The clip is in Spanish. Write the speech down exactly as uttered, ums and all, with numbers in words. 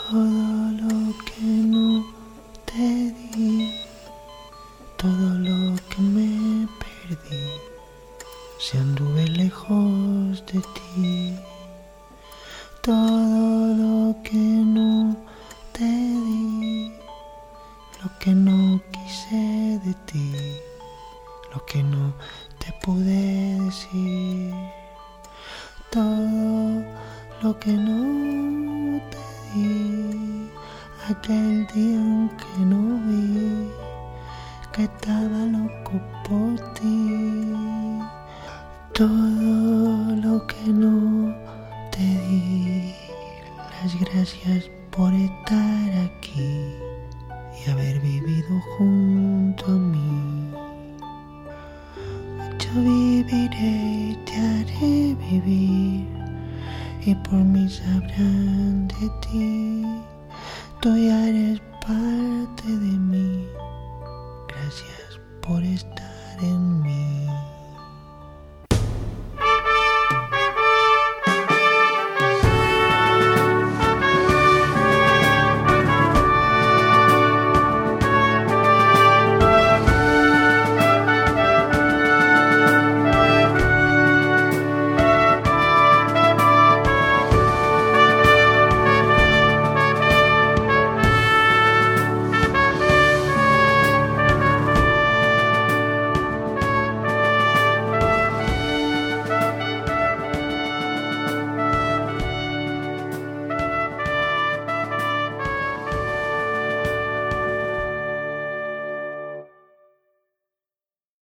todo lo que no te di, todo lo que me perdí, si anduve lejos de ti, todo lo que no te di, lo que no quise de ti, lo que no te pude decir, todo lo que no te di, aquel día en que no vi que estaba loco por ti, todo lo que no te di, las gracias por estar aquí y haber vivido junto a mí. Yo viviré y te haré vivir, y por mí sabrán de ti, tú ya eres parte de mí, gracias por estar en mí.